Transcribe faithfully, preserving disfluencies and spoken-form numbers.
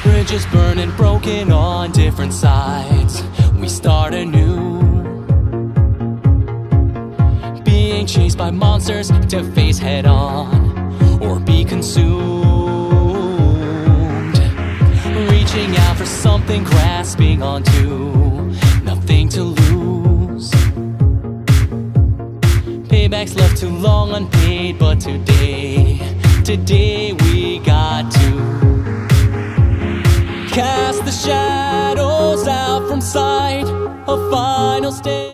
Bridges burning, broken on different sides. We start anew, being chased by monsters to face head on or be consumed. Reaching out for something, grasping onto nothing to lose. Payback's left too long unpaid, but today, today we got to cast the shadows out from sight. A final stage.